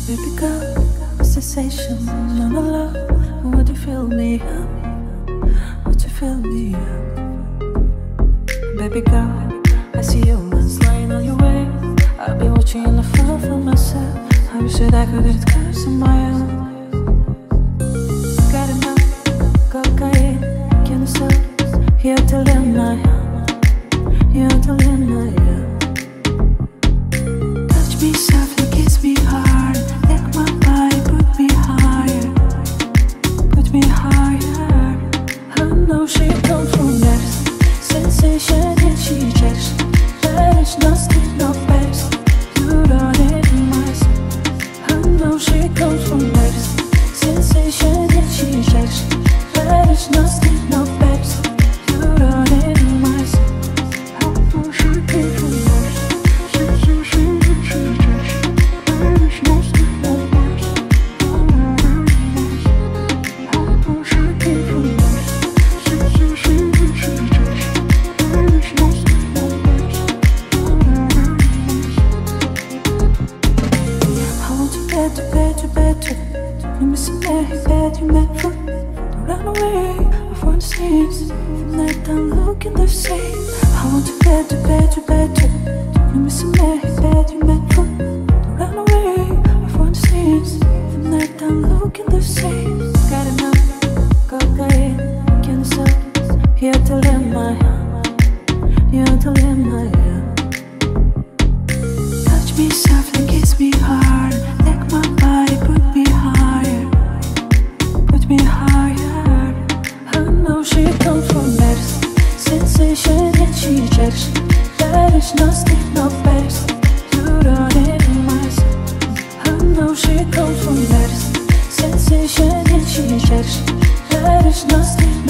Baby girl, sensation, no, no love. Would you fill me up? Would you fill me up? Baby girl, I see you once lying on your way. I've been watching and I fall for myself. I wish that I could get close on my own. Got enough cocaine, can you stop? Here till the night, here till the night. Touch me softly, kiss me hard. Take my body, put me higher, put me higher. I know she comes from next sensation and she checks. There is nothing, no best. You don't need myself. I know she comes from next sensation and she checks. There is nothing, no best. You don't need myself. I know she comes from next sensation and she checks. There is nothing, no best. You don't need myself. I know she comes from next sensation and she checks. There is nothing, no best. You don't need myself. I want you better, better, better. You missing me, bad, you meant for. Don't run away, I want to see from that I'm looking the same. I want you better, better, better. You missing me, bad, you meant for. Don't run away, I want to see from that I'm looking the same. Got enough cocaine, can't stop. Here till the night, here till the night. Touch me softly, kiss me hard. Take my body, put me higher, put me higher. I know she comes from next sensation and she checks. There is nothing, no best. You don't need myself. I know she comes from next sensation and she checks. There is nothing.